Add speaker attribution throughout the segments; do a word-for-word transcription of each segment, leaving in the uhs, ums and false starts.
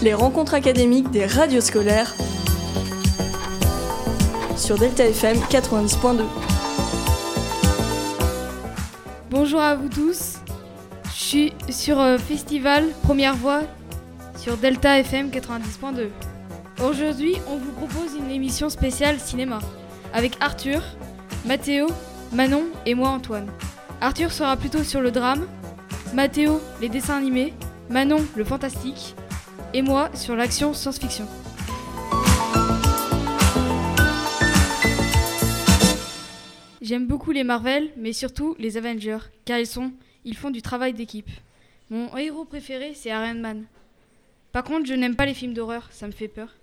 Speaker 1: Les rencontres académiques des radios scolaires sur Delta F M quatre-vingt-dix point deux.
Speaker 2: Bonjour à vous tous, je suis sur euh, Festival Première Voix sur Delta F M quatre-vingt-dix point deux. Aujourd'hui, on vous propose une émission spéciale cinéma avec Arthur, Mathéo, Manon et moi Antoine. Arthur sera plutôt sur le drame, Mathéo les dessins animés, Manon le fantastique et moi sur l'action science-fiction. J'aime beaucoup les Marvel, mais surtout les Avengers, car ils, sont, ils font du travail d'équipe. Mon héros préféré, c'est Iron Man. Par contre, je n'aime pas les films d'horreur, ça me fait peur.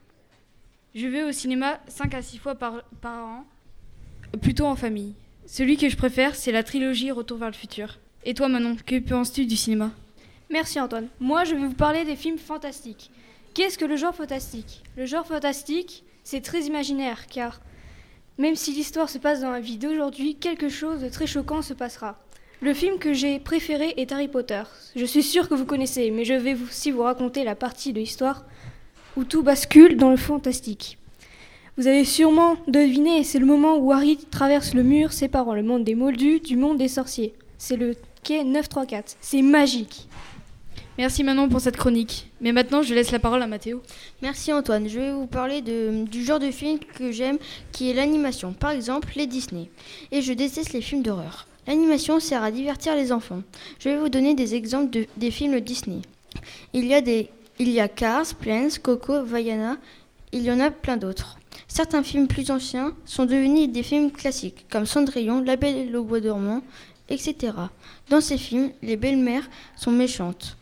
Speaker 2: Je vais au cinéma cinq à six fois par, par an, plutôt en famille. Celui que je préfère, c'est la trilogie Retour vers le futur. Et toi Manon, que penses-tu du cinéma ?
Speaker 3: Merci Antoine. Moi, je vais vous parler des films fantastiques. Qu'est-ce que le genre fantastique ? Le genre fantastique, c'est très imaginaire, car même si l'histoire se passe dans la vie d'aujourd'hui, quelque chose de très choquant se passera. Le film que j'ai préféré est Harry Potter. Je suis sûre que vous connaissez, mais je vais aussi vous raconter la partie de l'histoire où tout bascule dans le fantastique. Vous avez sûrement deviné, c'est le moment où Harry traverse le mur séparant le monde des moldus du monde des sorciers. C'est le quai neuf cent trente-quatre. C'est magique.
Speaker 2: Merci Manon pour cette chronique. Mais maintenant, je laisse la parole à Mathéo.
Speaker 4: Merci Antoine. Je vais vous parler de, du genre de film que j'aime, qui est l'animation. Par exemple, les Disney. Et je déteste les films d'horreur. L'animation sert à divertir les enfants. Je vais vous donner des exemples de, des films Disney. Il y a, des, il y a Cars, Planes, Coco, Vaiana. Il y en a plein d'autres. Certains films plus anciens sont devenus des films classiques, comme Cendrillon, La Belle et le Bois dormant, et cetera. Dans ces films, les belles-mères sont méchantes.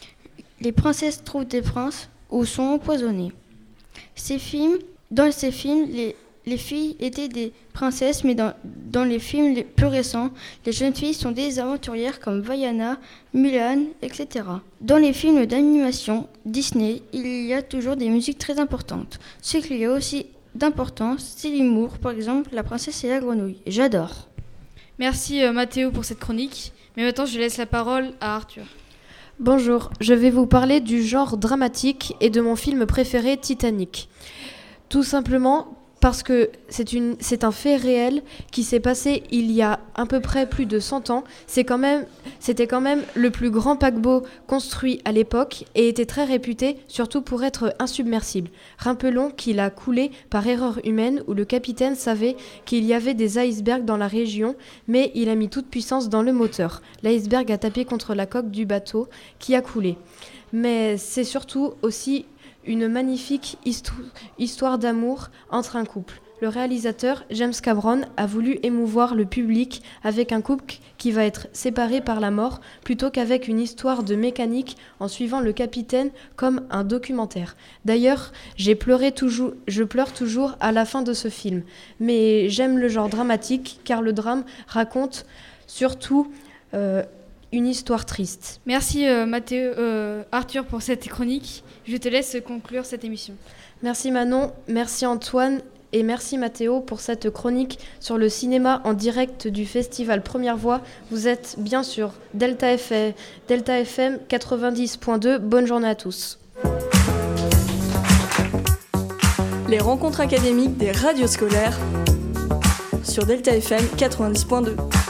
Speaker 4: Les princesses trouvent des princes ou sont empoisonnées. Ces films, dans ces films, les, les filles étaient des princesses, mais dans, dans les films les plus récents, les jeunes filles sont des aventurières comme Vaiana, Mulan, et cetera. Dans les films d'animation Disney, il y a toujours des musiques très importantes. Ce qu'il y a aussi d'important, c'est l'humour, par exemple La princesse et la grenouille. J'adore.
Speaker 2: Merci euh, Mathéo pour cette chronique. Mais maintenant, je laisse la parole à Arthur.
Speaker 5: Bonjour, je vais vous parler du genre dramatique et de mon film préféré, Titanic. Tout simplement parce que c'est, une, c'est un fait réel qui s'est passé il y a à peu près plus de cent ans. C'est quand même, c'était quand même le plus grand paquebot construit à l'époque et était très réputé, surtout pour être insubmersible. Rappelons qu'il a coulé par erreur humaine où le capitaine savait qu'il y avait des icebergs dans la région, mais il a mis toute puissance dans le moteur. L'iceberg a tapé contre la coque du bateau qui a coulé. Mais c'est surtout aussi une magnifique histoire, histoire d'amour entre un couple. Le réalisateur, James Cameron, a voulu émouvoir le public avec un couple qui va être séparé par la mort plutôt qu'avec une histoire de mécanique en suivant le capitaine comme un documentaire. D'ailleurs, j'ai pleuré toujours, je pleure toujours à la fin de ce film. Mais j'aime le genre dramatique car le drame raconte surtout euh, une histoire triste.
Speaker 2: Merci euh, Mathéo, euh, Arthur pour cette chronique. Je te laisse conclure cette émission.
Speaker 5: Merci Manon, merci Antoine et merci Mathéo pour cette chronique sur le cinéma en direct du festival Première Voix. Vous êtes bien sûr Delta F M, Delta F M quatre-vingt-dix point deux. Bonne journée à tous.
Speaker 1: Les rencontres académiques des radios scolaires sur Delta F M quatre-vingt-dix point deux.